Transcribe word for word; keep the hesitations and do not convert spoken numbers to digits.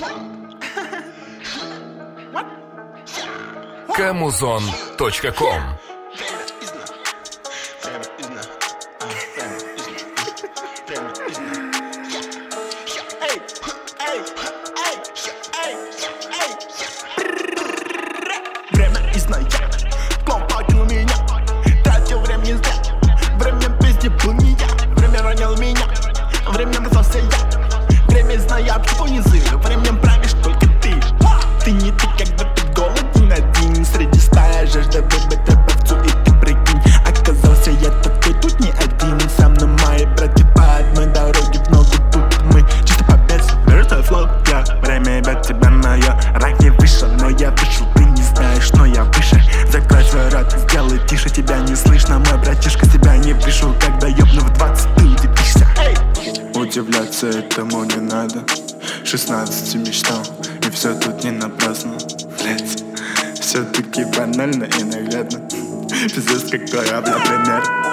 Камузон точка ком. Время изнает, клон покинул меня, тратил время не зря. Время песни был не я, время ранил меня, временем назвался я. Время знает, что низы, временем правишь только ты. Ты не ты, когда ты голоден один среди стаи, жажда выбыть рыбовцу, и ты прикинь, оказался я такой тут не один. Со мной мои братья по одной дороге, в ногу тут мы чисто по бедству. Вертай флоу, я время ебет тебя мое. Ранг не вышел, но я вышел, ты не знаешь, но я выше. Закрой свой рот, сделай тише, тебя не слышно. Мой братишка себя не пришел, когда ёбнув двадцать ты удивишься. Удивляться этому не надо, шестнадцати мечтал, и все тут не напрасно. Блять, все-таки банально и наглядно. Пиздец, какой я, бля, пример.